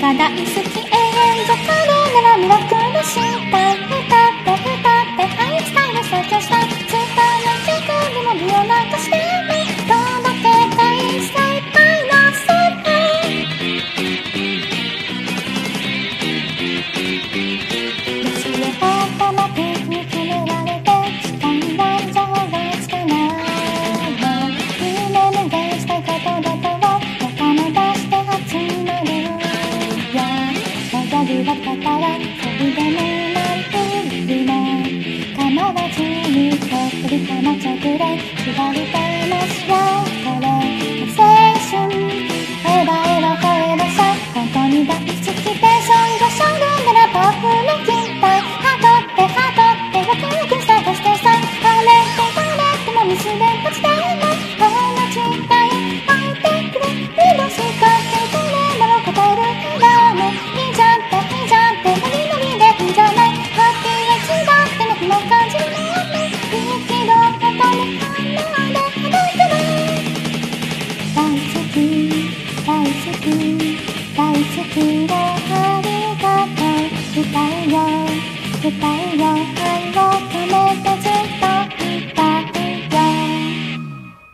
が大好き永遠じゃ彼ならミラクルしたい歌って歌ってハイスタイル成長したい伝えてくるも美をなんかしてね届けたい精体の世界私を頭的に決められて時間が情がつかないの夢無限したいことだと仲間出して集まるよ望みだったらそれでもないふりも構わずにとっくりかまちゃくれ縛りてますよこれ青春エヴァエヴァフォーエバーさ本当に大好きでそんじゃしゃるならパワフルに期待ハトってワクワク探してさ晴れてもミスで落ちても同じたい会えてくれリバースかってくれなら答えるからねいいじゃんってノリノリでいいんじゃないハッピーエッジだってねも感じるもんねいいけどまたね花で歩いてね大好き大好き大好きでありがとう歌うよ愛を